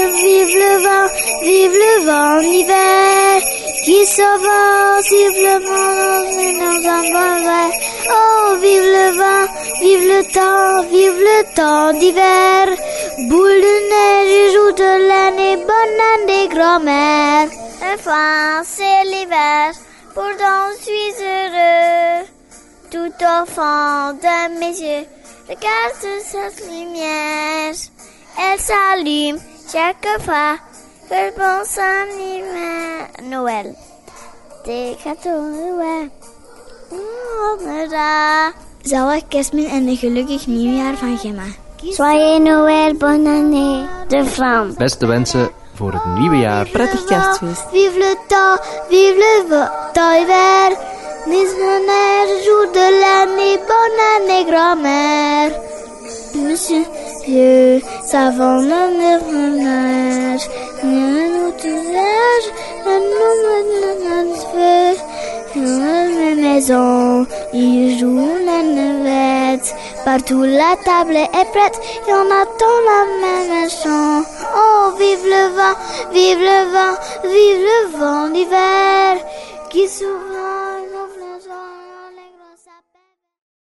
vive le vent d'hiver, qui s'avance simplement dans un bon verre. Oh, vive le vent, vive le temps d'hiver, boule de neige, jour de l'année, bonne année, grand-mère. Enfin, c'est l'hiver, pourtant je suis heureux, tout enfant de mes yeux, regarde cette lumière, elle s'allume chaque fois que je pense à Noël. Des gâteaux Noël. Zou ik kerstmis en een gelukkig nieuwjaar van Gemma. Soyez Noël, bonne année de Vlaam. Beste wensen voor het nieuwe jaar. Prettig kerstfeest. Vive le temps hiver. Mise mon air, jour de l'année, bonne année, grand-mère. Monsieur, vieux, savant, neige, nous tous âges, nous feu. Mes maisons, ils jouent la navette. Partout la table est prête et on attend la même chant. Oh, vive le vent d'hiver qui souvent